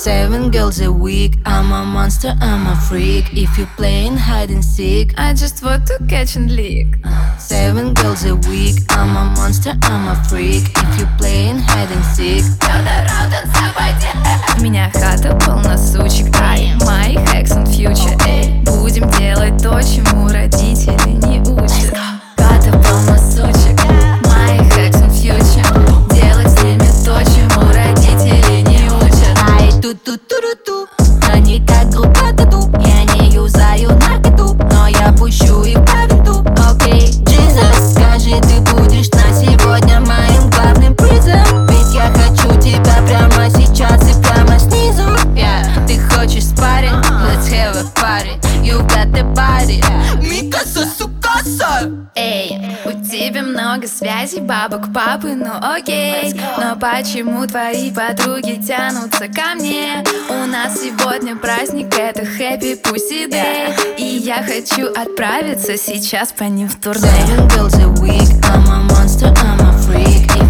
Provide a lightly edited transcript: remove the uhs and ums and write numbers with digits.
Seven girls a week, I'm a monster, I'm a freak. If you playing hide and seek, I just want to catch and lick. Seven girls a week, I'm a monster, I'm a freak. If you playing hide and seek, У меня хата полна сучек, ай, my hacks and future, эй. Будем делать то, чему родители не учат. Хата полна сучек, my hacks and future. Делать с ними то, чему родители не учат. ай, ту-ту-ту-ру-ту. Они как группа тату, я не юзаю наркоту, но я пущу их по винту. Окей, Jesus, скажи, ты будешь на сегодня моим главным призом. Ведь я хочу тебя прямо сейчас и прямо снизу. Ты хочешь спарринг? Let's have a party. You got the body. Микаса, сукаса. Эй, у тебя много связей, бабок, папы, ну окей. Но почему твои подруги тянутся ко мне? У нас сегодня праздник, это Happy Pussy Day. И я хочу отправиться сейчас по ним в турне. Seven girls a week, I'm a monster, I'm a freak.